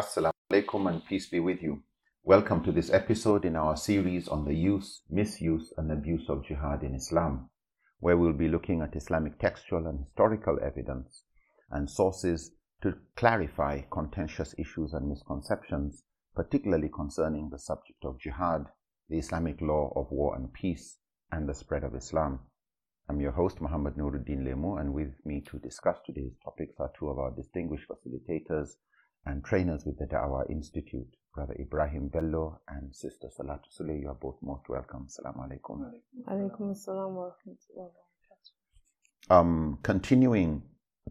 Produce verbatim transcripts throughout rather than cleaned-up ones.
Assalamu alaikum and peace be with you. Welcome to this episode in our series on the use, misuse and abuse of jihad in Islam, where we'll be looking at Islamic textual and historical evidence and sources to clarify contentious issues and misconceptions, particularly concerning the subject of jihad, the Islamic law of war and peace, and the spread of Islam. I'm your host, Muhammad Nuruddin Lemu, and with me to discuss today's topics are two of our distinguished facilitators and trainers with the Da'wah Institute, Brother Ibrahim Bello and Sister Salatu Sule. You are both most welcome. Assalamu alaikum. Alaikum assalam wa rahmatullahi wa barakatuh. Um, continuing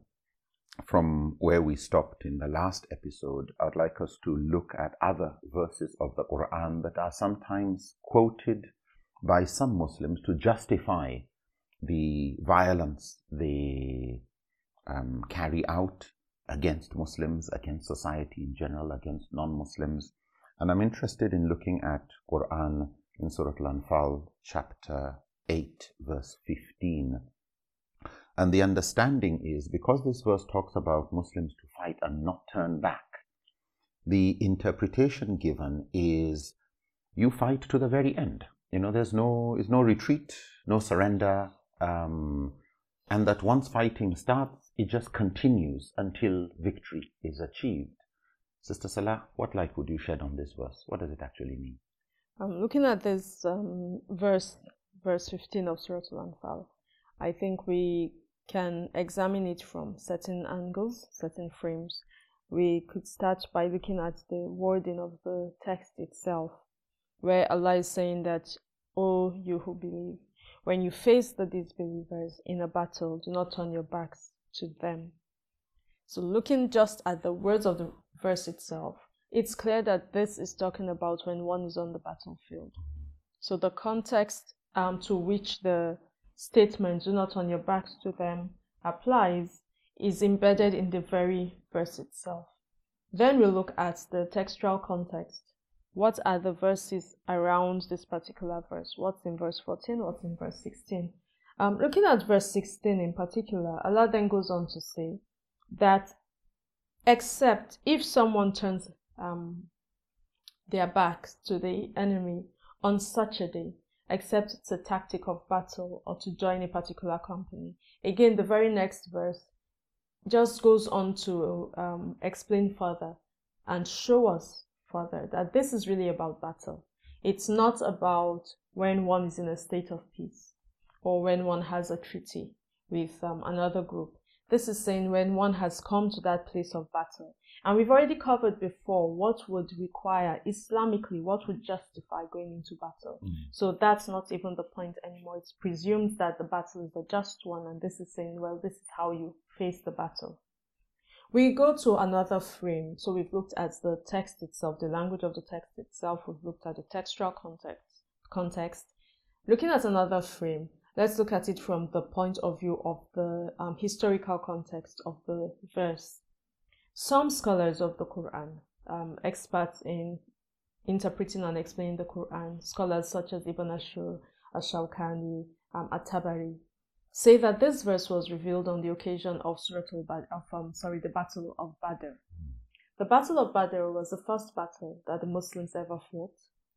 from where we stopped in the last episode, I'd like us to look at other verses of the Quran that are sometimes quoted by some Muslims to justify the violence they um, carry out against Muslims, against society in general, against non-Muslims. And I'm interested in looking at Quran in Surah Al-Anfal, chapter eight, verse fifteen. And the understanding is, because this verse talks about Muslims to fight and not turn back, the interpretation given is you fight to the very end. You know, there's no, there's no retreat, no surrender, um, and that once fighting starts, it just continues until victory is achieved. Sister Salah, what light would you shed on this verse? What does it actually mean? Um, looking at this um, verse, verse fifteen of Surah Al-Anfal, I think we can examine it from certain angles, certain frames. We could start by looking at the wording of the text itself, where Allah is saying that, "O you who believe, when you face the disbelievers in a battle, do not turn your backs to them." So looking just at the words of the verse itself, it's clear that this is talking about when one is on the battlefield. So the context um, to which the statement, "do not turn your backs to them," applies is embedded in the very verse itself. Then we look at the textual context. What are the verses around this particular verse? What's in verse fourteen? What's in verse sixteen? Um, looking at verse sixteen in particular, Allah then goes on to say that except if someone turns um, their backs to the enemy on such a day, except it's a tactic of battle or to join a particular company. Again, the very next verse just goes on to um, explain further and show us further that this is really about battle. It's not about when one is in a state of peace or when one has a treaty with um, another group. This is saying when one has come to that place of battle. And we've already covered before what would require, Islamically, what would justify going into battle. Mm. So that's not even the point anymore. It's presumed that the battle is a just one, and this is saying, well, this is how you face the battle. We go to another frame. So we've looked at the text itself, the language of the text itself. We've looked at the textual context. context. Looking at another frame, let's look at it from the point of view of the um, historical context of the verse. Some scholars of the Quran, um, experts in interpreting and explaining the Quran, scholars such as Ibn Ashur, Ash-Shawkani, um, At-Tabari, say that this verse was revealed on the occasion of Surah al-Badr, of, um, sorry, the Battle of Badr. The Battle of Badr was the first battle that the Muslims ever fought.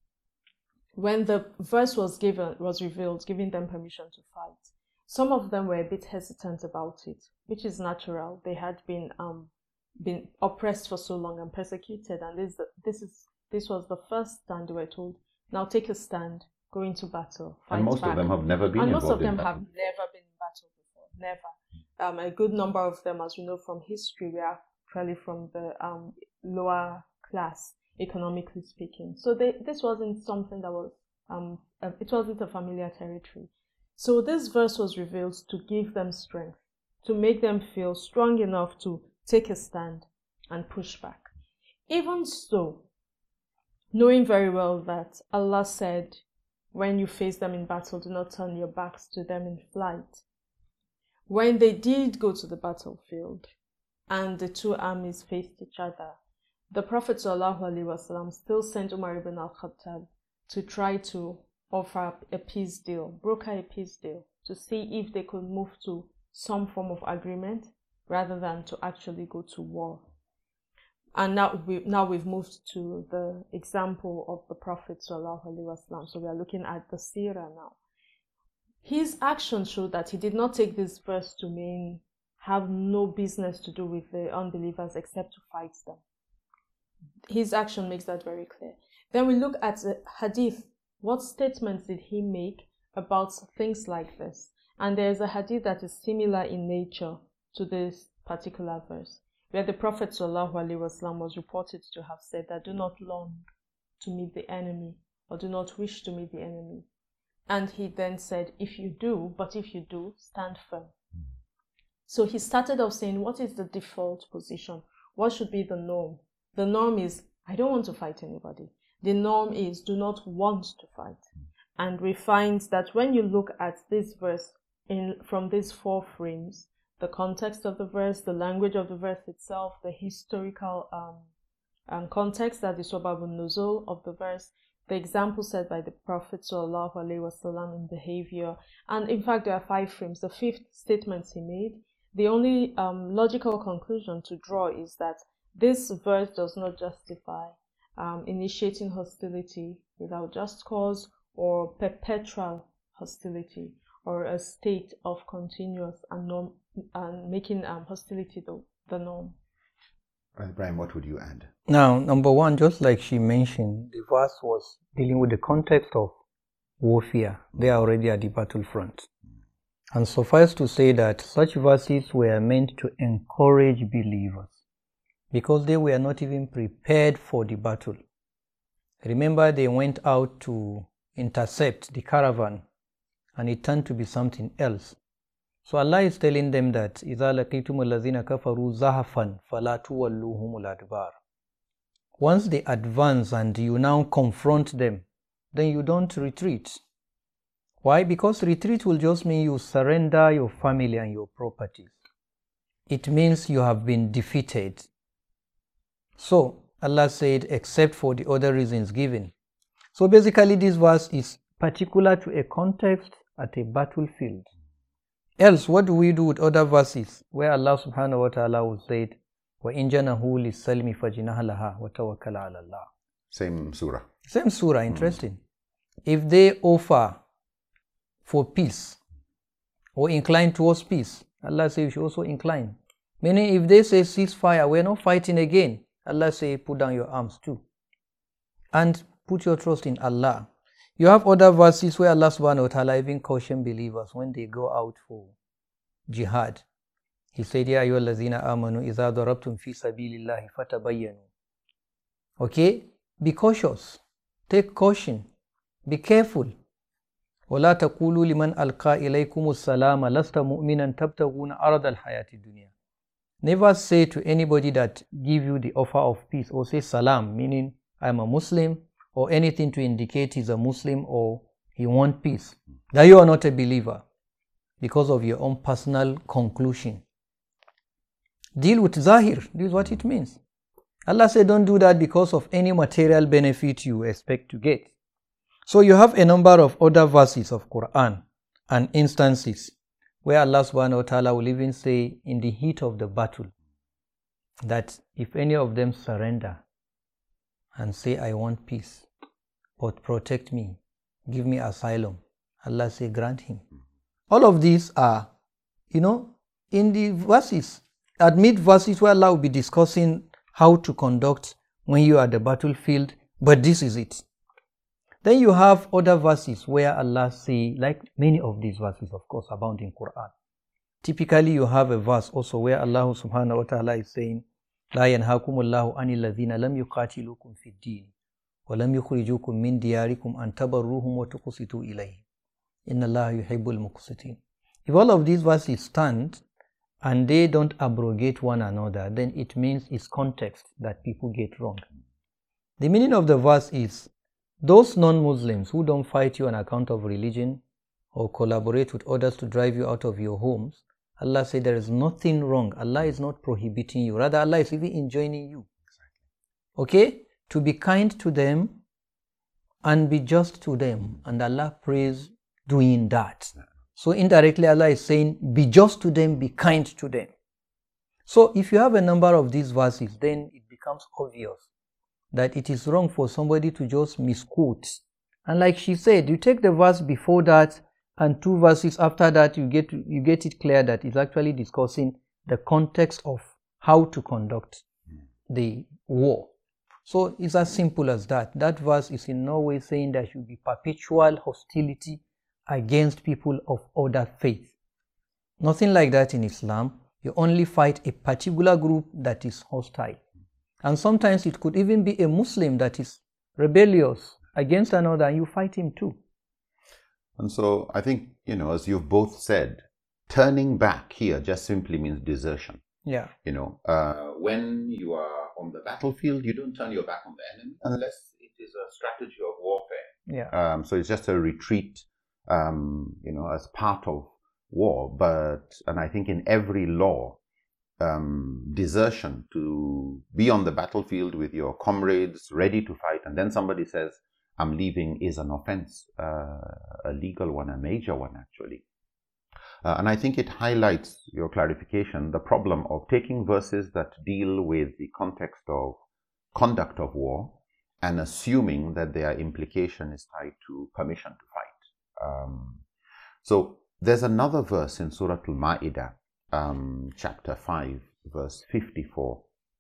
When the verse was given, was revealed, giving them permission to fight, some of them were a bit hesitant about it, which is natural. They had been um, been oppressed for so long and persecuted, and this this is this was the first stand they were told, "Now take a stand, go into battle, fight And most back." of them have never been and involved most of them in battle. have never been in battle before, never. Um, a good number of them, as we know from history, were actually from the um, lower class, economically speaking. So they, this wasn't something that was um, uh, it wasn't a familiar territory. So this verse was revealed to give them strength, to make them feel strong enough to take a stand and push back. Even so, knowing very well that Allah said, when you face them in battle, do not turn your backs to them in flight. When they did go to the battlefield and the two armies faced each other, the Prophet ﷺ still sent Umar ibn al-Khattab to try to offer a peace deal, broker a peace deal, to see if they could move to some form of agreement rather than to actually go to war. And now, we, now we've moved to the example of the Prophet Sallallahu Alaihi Wasallam. So we are looking at the seerah now. His actions show that he did not take this verse to mean have no business to do with the unbelievers except to fight them. His action makes that very clear. Then we look at the hadith. What statements did he make about things like this? And there is a hadith that is similar in nature to this particular verse, where the Prophet ﷺ was reported to have said that do not long to meet the enemy, or do not wish to meet the enemy. And he then said, if you do, but if you do, stand firm. So he started off saying, what is the default position? What should be the norm? The norm is, I don't want to fight anybody. The norm is, do not want to fight. And we find that when you look at this verse in from these four frames, the context of the verse, the language of the verse itself, the historical um, um, context, that is sababun nuzul of the verse, the example set by the Prophet Sallallahu Alaihi Wasallam in behavior, and in fact there are five frames. The fifth statement he made, the only um, logical conclusion to draw is that this verse does not justify um, initiating hostility without just cause or perpetual hostility, or a state of continuous and, norm, and making um, hostility the, the norm. Right, Brian, what would you add? Now, number one, just like she mentioned, the verse was dealing with the context of warfare. They are already at the battlefront. And suffice to say that such verses were meant to encourage believers, because they were not even prepared for the battle. Remember, they went out to intercept the caravan, and it turned to be something else. So Allah is telling them that إِذَا لَقِيتُمُ الَّذِينَ كَفَرُوا زَحَفًا فَلَا تُوَلُّوهُمُ الْأَدْبَارَ. Once they advance and you now confront them, then you don't retreat. Why? Because retreat will just mean you surrender your family and your properties. It means you have been defeated. So Allah said, except for the other reasons given. So basically this verse is particular to a context at a battlefield. Else, what do we do with other verses where Allah subhanahu wa ta'ala will say, وَإِن جَنَهُ لِلسَّلْمِ فَجِنَهَ لَهَا وَتَوَكَّلَ عَلَى اللَّهِ. Same surah. Same surah, interesting. Mm. If they offer for peace or incline towards peace, Allah says you should also incline. Meaning if they say ceasefire, we're not fighting again, Allah says put down your arms too. And put your trust in Allah. You have other verses where Allah subhanahu wa ta'ala even caution believers when they go out for jihad. He said, Ya ayyuhallazina amanu idha darabtum fi sabilillahi fatabayyanu. Okay? Be cautious. Take caution. Be careful. وَلَا تَقُولُوا لِمَنْ أَلْقَى إِلَيْكُمُ السَّلَامَ لَسْتَ مُؤْمِنًا تَبْتَغُونَ عَرَضَ الْحَيَاةِ الدُّنْيَا. Never say to anybody that give you the offer of peace or say salam, meaning I'm a Muslim, or anything to indicate he's a Muslim or he wants peace, that you are not a believer because of your own personal conclusion. Deal with zahir. This is what it means. Allah said don't do that because of any material benefit you expect to get. So you have a number of other verses of Quran and instances where Allah subhanahu wa ta'ala will even say in the heat of the battle that if any of them surrender and say, I want peace, but protect me, give me asylum, Allah say, grant him. All of these are, you know, in the verses, admit verses where Allah will be discussing how to conduct when you are at the battlefield, but this is it. Then you have other verses where Allah say, like many of these verses, of course, abound in Quran. Typically, you have a verse also where Allah subhanahu wa ta'ala is saying, لا ينهاكم الله عن الذين لم يقاتلوكم في الدين ولم يخرجوكم من دياركم أن تبروهم وتقسطوا إليهم إن الله يحب المقسطين. If all of these verses stand and they don't abrogate one another, then it means it's context that people get wrong. The meaning of the verse is those non-Muslims who don't fight you on account of religion or collaborate with others to drive you out of your homes, Allah said there is nothing wrong. Allah is not prohibiting you. Rather, Allah is even enjoining you. Okay? To be kind to them and be just to them. And Allah prays doing that. So indirectly, Allah is saying, be just to them, be kind to them. So if you have a number of these verses, then it becomes becomes obvious that it is wrong for somebody to just misquote. And like she said, you take the verse before that and two verses after that, you get you get it clear that it's actually discussing the context of how to conduct the war. So it's as simple as that. That verse is in no way saying there should be perpetual hostility against people of other faith. Nothing like that in Islam. You only fight a particular group that is hostile. And sometimes it could even be a Muslim that is rebellious against another, and you fight him too. And so I think, you know, as you've both said, turning back here just simply means desertion. Yeah. You know, uh, when you are on the battlefield, you don't turn your back on the enemy unless it is a strategy of warfare. Yeah. Um, so it's just a retreat, um, you know, as part of war. But, and I think in every law, um, desertion, to be on the battlefield with your comrades ready to fight, and then somebody says, I'm leaving, is an offense, uh, a legal one, a major one actually. Uh, and I think it highlights your clarification, the problem of taking verses that deal with the context of conduct of war and assuming that their implication is tied to permission to fight. Um, so there's another verse in Surah Al-Ma'idah, um, chapter five, verse fifty-four,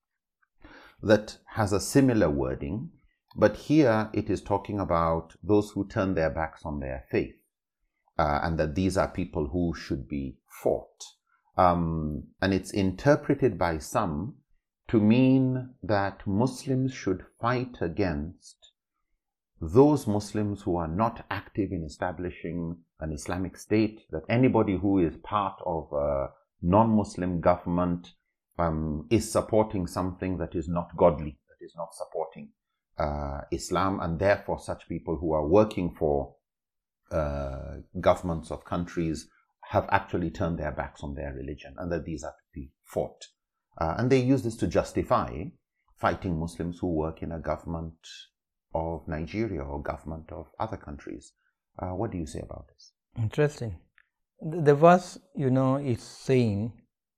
that has a similar wording, but here it is talking about those who turn their backs on their faith. Uh, and that these are people who should be fought. Um, and it's interpreted by some to mean that Muslims should fight against those Muslims who are not active in establishing an Islamic state, that anybody who is part of a non-Muslim government um, is supporting something that is not godly, that is not supporting uh, Islam, and therefore such people who are working for Uh, governments of countries have actually turned their backs on their religion, and that these are to be fought. Uh, and they use this to justify fighting Muslims who work in a government of Nigeria or government of other countries. Uh, what do you say about this? Interesting. The verse, you know, is saying,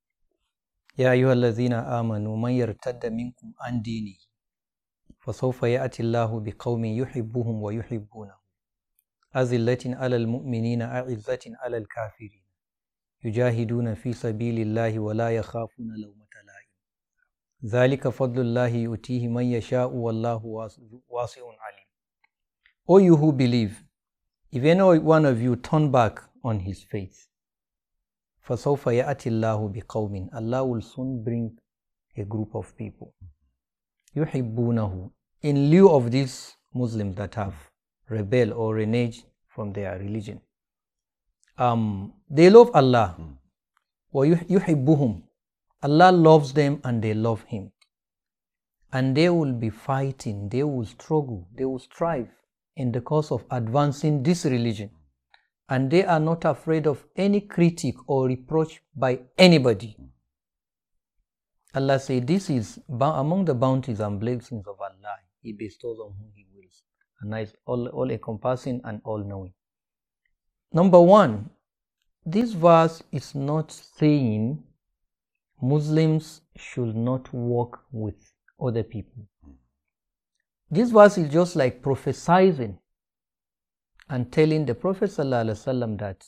Ya ayyuhallazina amanu man yartadda minkum an dini fasawfa ya'ti Allahu biqaumin yuhibbuhum wa yuhibbunahu أذلة على المؤمنين أعزة على الكافرين يجاهدون في سبيل الله ولا يخافون لومة لائم ذلك فضل الله يؤتيه من يشاء والله واسع عليم. O you who believe, if any one of you turn back on his faith, فسوف يأتي الله بقوم, Allah will soon bring a group of people يحبونه, in lieu of these Muslims that have rebel or renege from their religion. Um, they love Allah. وَيُحِبُّهُمْ, Allah loves them and they love Him. And they will be fighting, they will struggle, they will strive in the cause of advancing this religion. And they are not afraid of any critique or reproach by anybody. Allah says, this is among the bounties and blessings of Allah. He bestows on whom He wills. And is all, all encompassing and all knowing. Number one, this verse is not saying Muslims should not work with other people. This verse is just like prophesying and telling the Prophet ﷺ that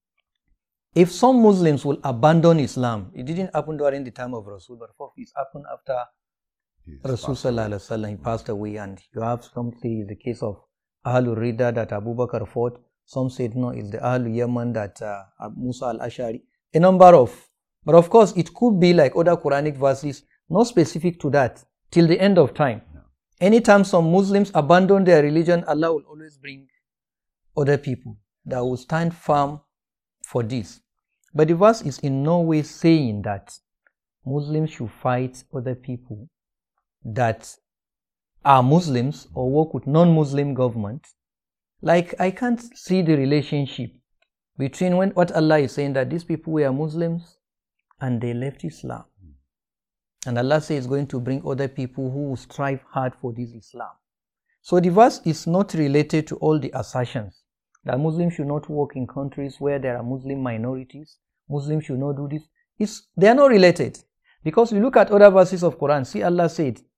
if some Muslims will abandon Islam, it didn't happen during the time of Rasul, but it happened after Rasul Sallallahu Alaihi Wasallam, he passed away, and you have something, the case of Ahlul Rida that Abu Bakr fought. Some said no, it's the Ahlul Yaman that uh, Musa al-Ashari, a number of, but of course it could be like other Quranic verses, not specific to that, till the end of time. No. Anytime some Muslims abandon their religion, Allah will always bring other people that will stand firm for this. But the verse is in no way saying that Muslims should fight other people that are Muslims or work with non-Muslim governments. Like, I can't see the relationship between when what Allah is saying that these people were Muslims and they left Islam. And Allah says He's going to bring other people who will strive hard for this Islam. So the verse is not related to all the assertions that Muslims should not work in countries where there are Muslim minorities. Muslims should not do this. It's, they are not related. Because we look at other verses of Quran, see Allah said,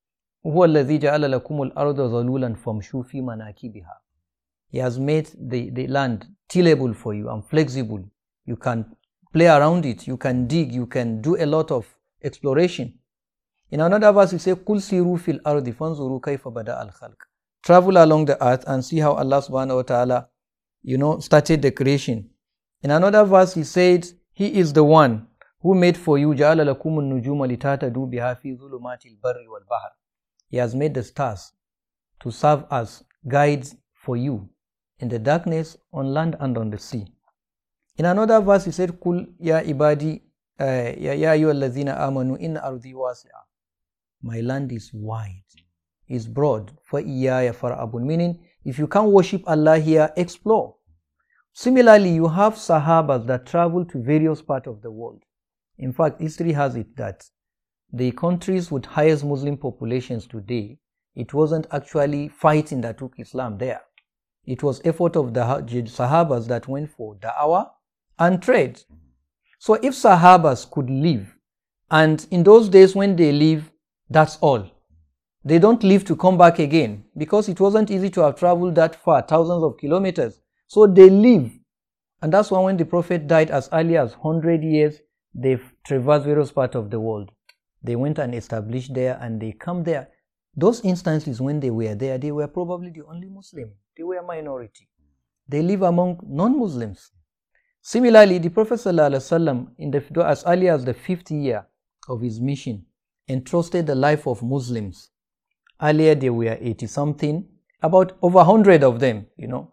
هو الذي جعل لكم الأرض ظلولا فامشوا في مناكبها. He has made the, the land tillable for you and flexible. You can play around it, you can dig, you can do a lot of exploration. In another verse, he says, "Kul siru fil ardi fanzuru kayfa bada al khalq." Travel along the earth and see how Allah subhanahu wa ta'ala, you know, started the creation. In another verse, he said, He is the one who made for you جَعَلَ لَكُمُ النُّجُومَ لِتَهْتَدُوا بِهَا فِي ظُلُمَاتِ الْبَرِّ وَالْبَحْرِ. He has made the stars to serve as guides for you in the darkness on land and on the sea. In another verse, he said, "Kul ya ibadi, ya ya ayyuhallazina amanu inna ardi wasi'a." My land is wide, is broad. For iyaya far'abun, meaning if you can't worship Allah here, explore. Similarly, you have Sahabas that travel to various parts of the world. In fact, history has it that the countries with highest Muslim populations today, it wasn't actually fighting that took Islam there. It was effort of the Sahabas that went for da'wah and trade. So if Sahabas could live, and in those days when they live, that's all. They don't live to come back again because it wasn't easy to have traveled that far, thousands of kilometers. So they live. And that's why when the Prophet died as early as one hundred years, they've traversed various parts of the world. They went and established there and they come there. Those instances when they were there, they were probably the only Muslim. They were a minority. They live among non-Muslims. Similarly, the Prophet ﷺ, in the, as early as the fifth year of his mission, entrusted the life of Muslims. Earlier they were eighty something, about over one hundred of them, you know,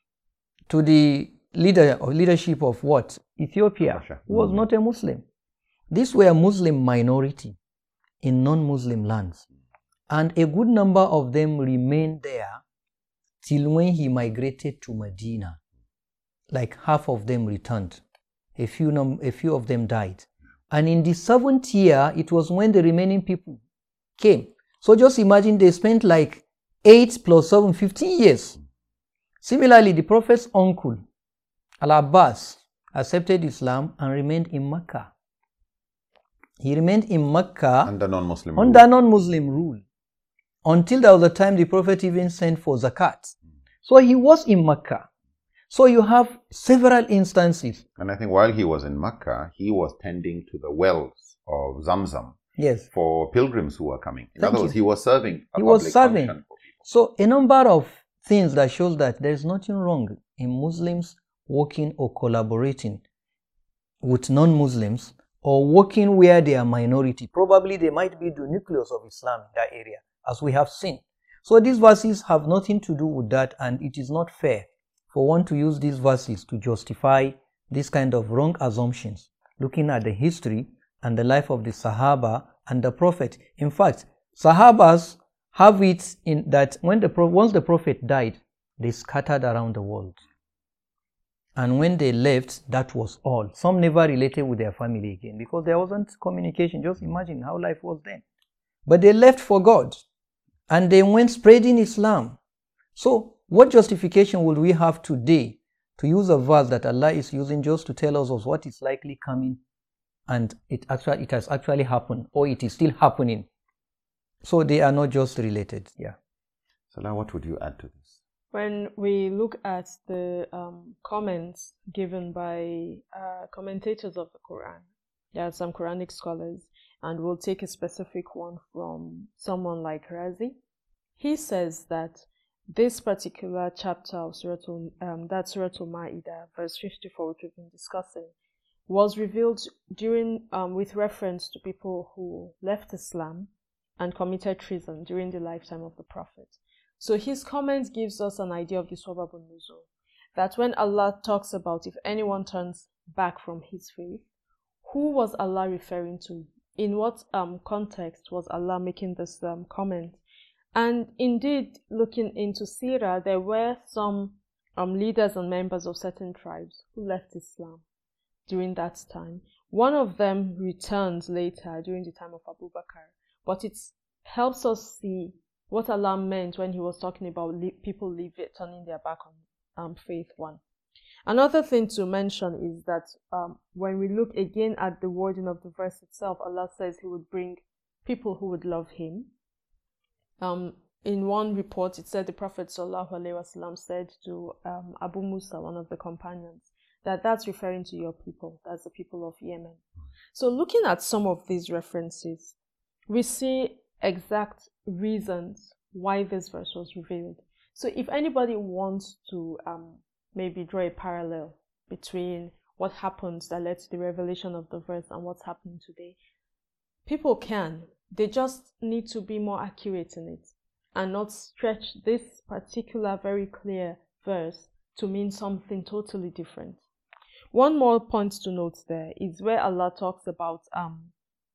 to the leader or leadership of what? Ethiopia, who was not a Muslim. These were a Muslim minority in non-Muslim lands. And a good number of them remained there till when he migrated to Medina. Like half of them returned. A few, num- a few of them died. And in the seventh year, it was when the remaining people came. So just imagine they spent like eight plus seven, fifteen years. Similarly, the Prophet's uncle, Al-Abbas, accepted Islam and remained in Mecca. He remained in Mecca under non-Muslim under rule. non-Muslim rule until there was a time the Prophet even sent for zakat. So he was in Mecca. So you have several instances. And I think while he was in Mecca, he was tending to the wells of Zamzam. Yes. For pilgrims who were coming. In Thank other words, you. he was serving a He public was serving. function for people. So a number of things that shows that there is nothing wrong in Muslims working or collaborating with non-Muslims or working where they are minority. Probably they might be the nucleus of Islam in that area, as we have seen. So these verses have nothing to do with that, and it is not fair for one to use these verses to justify this kind of wrong assumptions, looking at the history and the life of the Sahaba and the Prophet. In fact, Sahabas have it in that when the once the Prophet died, they scattered around the world. And when they left, that was all. Some never related with their family again because there wasn't communication. Just imagine how life was then. But they left for God and they went spreading Islam. So what justification will we have today to use a verse that Allah is using just to tell us of what is likely coming, and it actually it has actually happened, or it is still happening? So they are not just related. Yeah. Salah, what would you add to this? When we look at the um, comments given by uh, commentators of the Quran, there are some Quranic scholars, and we'll take a specific one from someone like Razi. He says that this particular chapter of Surah, um, that Surah Al-Ma'idah, verse fifty-four, which we've been discussing, was revealed during, um, with reference to people who left Islam and committed treason during the lifetime of the Prophet. So his comment gives us an idea of the Sabab al-Nuzul, that when Allah talks about if anyone turns back from his faith, who was Allah referring to? In what um, context was Allah making this um, comment? And indeed, looking into Sirah, there were some um, leaders and members of certain tribes who left Islam during that time. One of them returned later during the time of Abu Bakr, but it helps us see what Allah meant when he was talking about li- people leave it, turning their back on um, faith one. Another thing to mention is that um, when we look again at the wording of the verse itself, Allah says he would bring people who would love him. Um, in one report, it said the Prophet sallallahu alaihi wasallam said to um, Abu Musa, one of the companions, that that's referring to your people. That's the people of Yemen. So looking at some of these references, we see exact reasons why this verse was revealed. So if anybody wants to um, maybe draw a parallel between what happened that led to the revelation of the verse and what's happening today, people can. They just need to be more accurate in it and not stretch this particular very clear verse to mean something totally different. One more point to note there is where Allah talks about um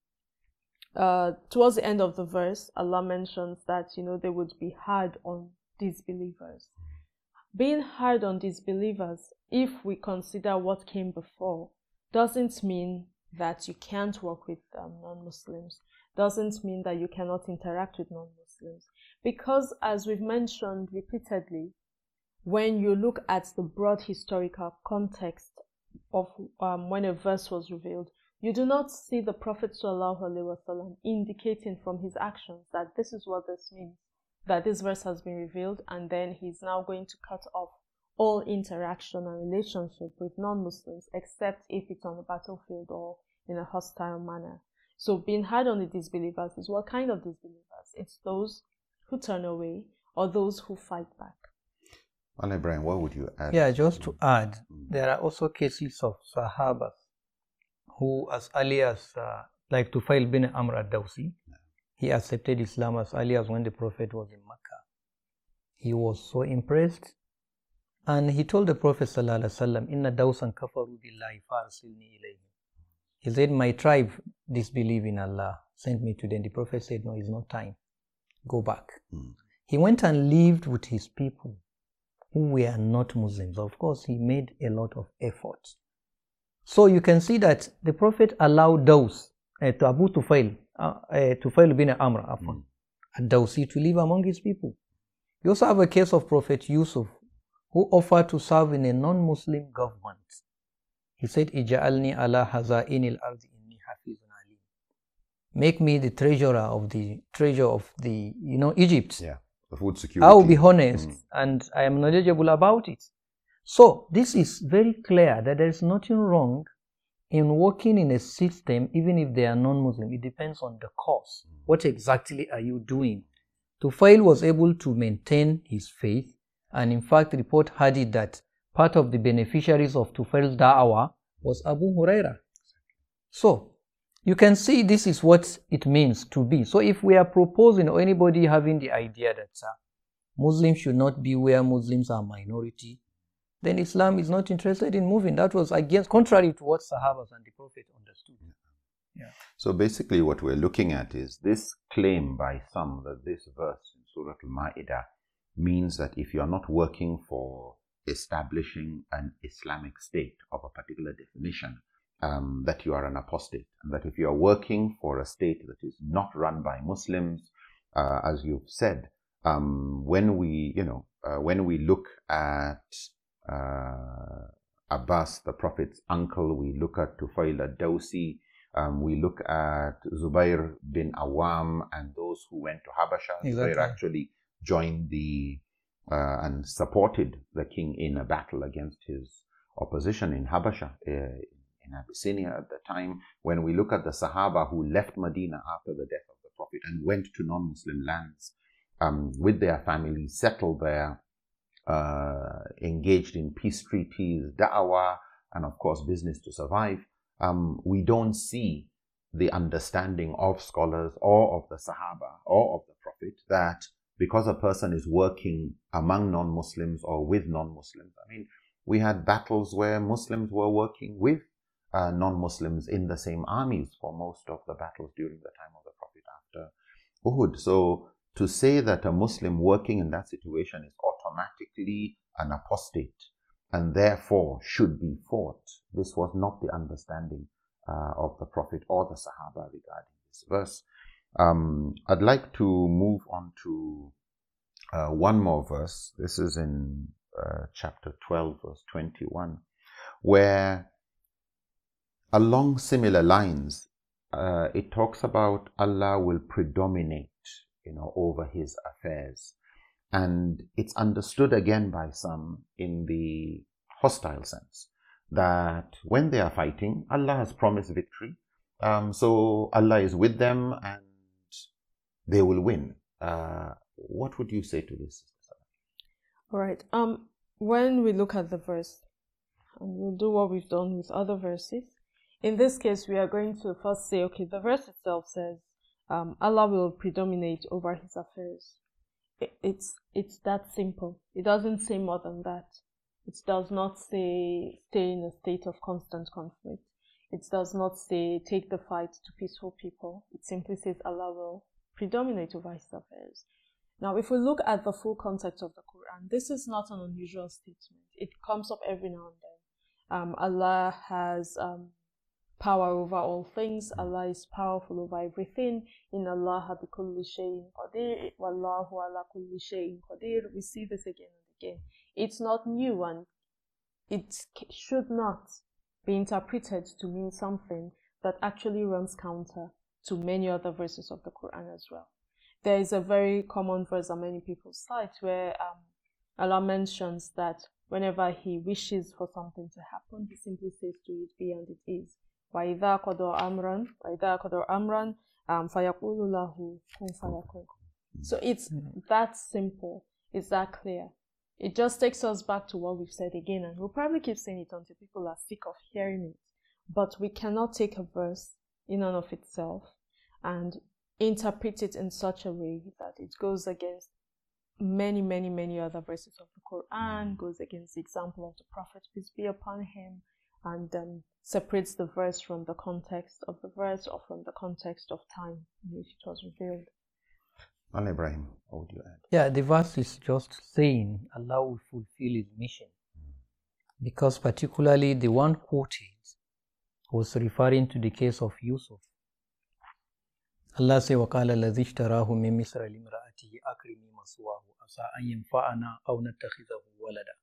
uh towards the end of the verse, Allah mentions that, you know, they would be hard on disbelievers. Being hard on disbelievers, if we consider what came before, doesn't mean that you can't work with um, non-Muslims, doesn't mean that you cannot interact with non-Muslims. Because as we've mentioned repeatedly, when you look at the broad historical context of um, when a verse was revealed, you do not see the Prophet ﷺ indicating from his actions that this is what this means, that this verse has been revealed, and then he's now going to cut off all interaction and relationship with non-Muslims, except if it's on the battlefield or in a hostile manner. So being hard on the disbelievers is what kind of disbelievers? It's those who turn away or those who fight back. Well, Ibrahim, what would you add? Yeah, just to add, there are also cases of Sahabas who, as early as, uh, like Tufail bin Amr ad-Dawsi, he accepted Islam as early as when the Prophet was in Mecca. He was so impressed, and he told the Prophet sallallahu alaihi wasallam, "Inna dawsan kafaru billahi farsilni ilayhim." He said, "My tribe disbelieve in Allah. Send me to them." The Prophet said, "No, it's not time. Go back." Mm. He went and lived with his people who were not Muslims. Of course, he made a lot of effort. So you can see that the Prophet allowed those, uh, to Abu Tufail, uh, uh, Tufail bin Amr, mm. ad-Dawsi, to live among his people. You also have a case of Prophet Yusuf, who offered to serve in a non-Muslim government. He said, "Ija'alni ala haza'inil ardi inni hafizun alim." Make me the treasurer of the treasure of the, you know, Egypt. Yeah, the food security. I will be honest, mm. and I am knowledgeable about it. So this is very clear that there is nothing wrong in working in a system, even if they are non-Muslim. It depends on the cause. Mm. What exactly are you doing? Tufail was able to maintain his faith, and in fact, report had it that part of the beneficiaries of Tufail's da'wah was Abu Huraira. So you can see this is what it means to be. So if we are proposing, or anybody having the idea that uh, Muslims should not be where Muslims are minority, then Islam is not interested in moving. That was against, contrary to what Sahabas and the Prophet understood. Yeah. So basically what we're looking at is this claim by some that this verse in Surah Al-Ma'idah means that if you are not working for establishing an Islamic state of a particular definition, um, that you are an apostate, and that if you are working for a state that is not run by Muslims, uh, as you've said, um, when we, you know, uh, when we look at uh, Abbas, the Prophet's uncle, we look at Tufail ad-Dawsi, um, we look at Zubair bin Awam and those who went to Habasha. Exactly. Zubair actually joined the uh, and supported the king in a battle against his opposition in Habasha, uh, in Abyssinia at the time. When we look at the Sahaba who left Medina after the death of the Prophet and went to non-Muslim lands um, with their families, settled there, uh, engaged in peace treaties, da'wah, and of course business to survive, um, we don't see the understanding of scholars or of the Sahaba or of the Prophet that because a person is working among non-Muslims or with non-Muslims. I mean, we had battles where Muslims were working with uh, non-Muslims in the same armies for most of the battles during the time of the Prophet after Uhud. So to say that a Muslim working in that situation is automatically an apostate and therefore should be fought, this was not the understanding uh, of the Prophet or the Sahaba regarding this verse. Um, I'd like to move on to uh, one more verse. This is in uh, chapter twelve, verse twenty-one, where along similar lines, uh, it talks about Allah will predominate you know, over his affairs. And it's understood again by some in the hostile sense that when they are fighting, Allah has promised victory. Um, so Allah is with them and they will win. Uh, what would you say to this? All right. Um, when we look at the verse, and we'll do what we've done with other verses, in this case, we are going to first say, okay, the verse itself says, um, Allah will predominate over his affairs. It, it's it's that simple. It doesn't say more than that. It does not say stay in a state of constant conflict. It does not say take the fight to peaceful people. It simply says Allah will predominate over his affairs. Now, if we look at the full context of the Quran, this is not an unusual statement. It comes up every now and then. Um, Allah has um, power over all things. Allah is powerful over everything. In Allah bi kulli shay'in qadir, wallahu ala kulli shay'in qadir. We see this again and again. It's not new, and it should not be interpreted to mean something that actually runs counter to many other verses of the Quran as well. There is a very common verse that many people cite where um, Allah mentions that whenever he wishes for something to happen, he simply says to it, be, and it is. وَإِذَا قَضَى أَمْرًا وَإِذَا قَضَى أَمْرًا فَيَقُولُ لَهُ كُنْ فَيَكُنْ. So it's that simple. It's that clear. It just takes us back to what we've said again, and we'll probably keep saying it until people are sick of hearing it. But we cannot take a verse in and of itself and interpret it in such a way that it goes against many, many, many other verses of the Quran, goes against the example of the Prophet, peace be upon him, and um, separates the verse from the context of the verse or from the context of time in which it was revealed. Al Ibrahim, what would you add? Yeah, the verse is just saying Allah will fulfill his mission. Because particularly the one quoted was referring to the case of Yusuf. Allah says, وَقَالَ الَّذِي اشْتَرَاهُ مِن مِصْرَ لِامْرَأَتِهِ أَكْرِمِي مَثْوَاهُ عَسَىٰ أَن يَنفَعَنَا أَوْ نَتَّخِذَهُ وَلَدًا.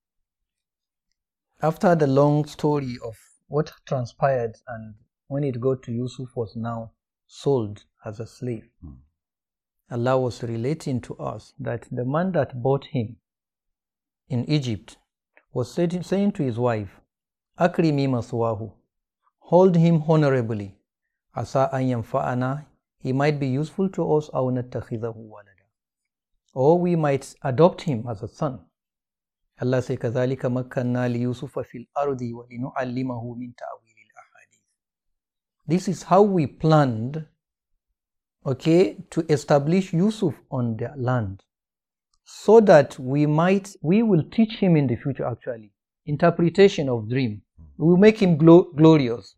After the long story of what transpired and when it got to Yusuf was now sold as a slave, hmm. Allah was relating to us that the man that bought him in Egypt was saying to his wife, Akrimi maswahu, hold him honorably, asa an yanfa'ana, he might be useful to us, aw nattakhidahu walada, or we might adopt him as a son. Allah says, kadhalika makkanna li yusufa fil ardi wa linu'allimahu min ta'wil al-ahadith. This is how we planned, okay, to establish Yusuf on the land, so that we might, we will teach him in the future actually, interpretation of dream. We will make him glo- glorious.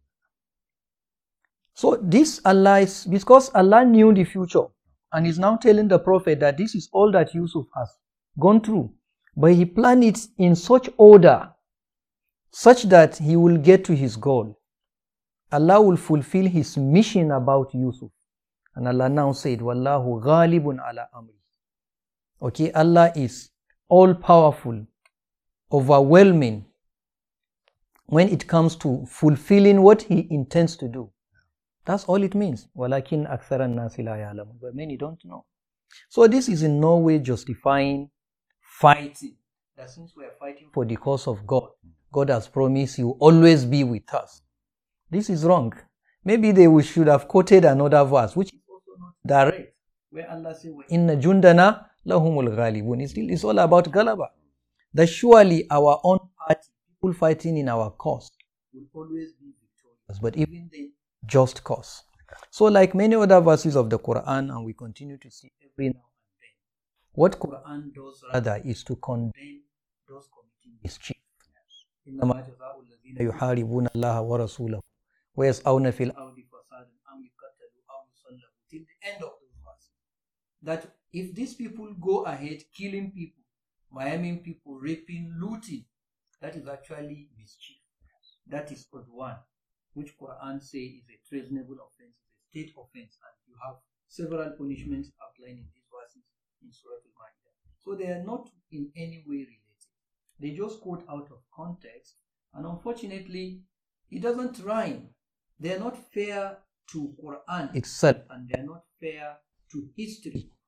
So this Allah is, because Allah knew the future and is now telling the Prophet that this is all that Yusuf has gone through. But he planned it in such order, such that he will get to his goal. Allah will fulfill his mission about Yusuf. And Allah now said, Wallahu ghalibun ala amri. Okay, Allah is all-powerful, overwhelming when it comes to fulfilling what he intends to do. That's all it means. وَلَكِنْ أَكْثَرَ النَّاسِ لَا يَعْلَمُونَ. But many don't know. So this is in no way justifying fighting. That since we are fighting for the cause of God, God has promised He will always be with us. This is wrong. Maybe they should have quoted another verse, which is also not direct, where Allah says, "Inna jundana lahumul ghalibun." It's still, it's all about galaba. That surely our own party, people fighting in our cause, will always be victorious. But even the just cause. So, like many other verses of the Quran, and we continue to see every now and then, what Quran does rather is to condemn those committing mischief. إنما جزاء الذين يحاربون الله ورسوله ويسعون في الأرض فسادا أن يقتلوا أو يصلبوا, till the end of those verses. That if these people go ahead killing people, maiming people, raping, looting, that is actually mischief. That is one, which Quran says is a treasonable offense, is a state offense, and you have several punishments outlined in these verses in Surah Al-Ma'idah. So they are not in any way related. They just quote out of context, and unfortunately, it doesn't rhyme. They are not fair to Quran itself, and they are not fair to history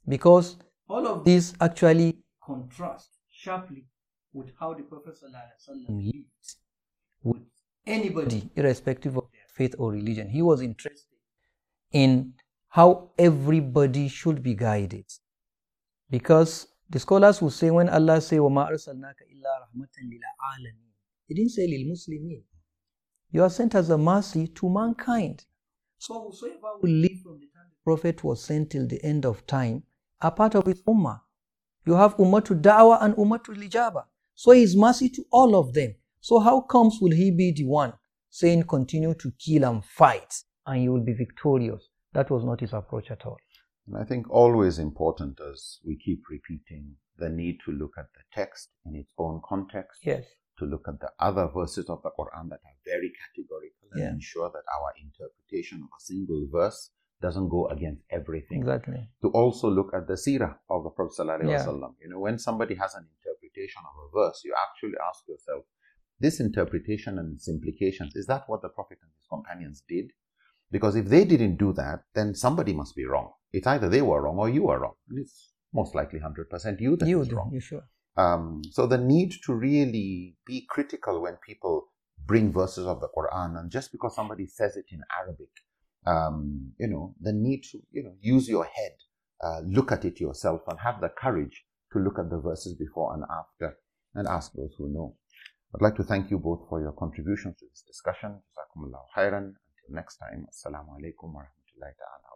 because all of these actually contrast sharply with how the Prophet ﷺ lived with anybody, irrespective of their faith or religion. He was interested in how everybody should be guided. Because the scholars will say, when Allah say, وَمَا أَرْسَلْنَاكَ إِلَّا رَحْمَةً لِلْعَالَمِينَ, He didn't say لِلْمُسْلِمِينَ. You are sent as a mercy to mankind. So whosoever will live from the time the Prophet was sent till the end of time are part of his ummah. You have ummatul da'wah and ummatul ijaba. So he is mercy to all of them. So how comes will he be the one saying continue to kill and fight and you will be victorious? That was not his approach at all. And I think always important, as we keep repeating, the need to look at the text in its own context. Yes. To look at the other verses of the Quran that are very categorical and Yeah. ensure that our interpretation of a single verse doesn't go against everything. Exactly. To also look at the seerah of the Prophet ﷺ. Yeah. You know, when somebody has an interpretation of a verse, you actually ask yourself, this interpretation and its implications, is that what the Prophet and his companions did? Because if they didn't do that, then somebody must be wrong. It's either they were wrong or you are wrong. And it's most likely one hundred percent you that You is do, wrong. you sure. Um, so the need to really be critical when people bring verses of the Quran, and just because somebody says it in Arabic, um, you know, the need to, you know, use your head, uh, look at it yourself, and have the courage to look at the verses before and after, and ask those who know. I'd like to thank you both for your contributions to this discussion. Jazakumullahu khairan. Until next time, assalamu alaikum wa rahmatullahi ta'ala.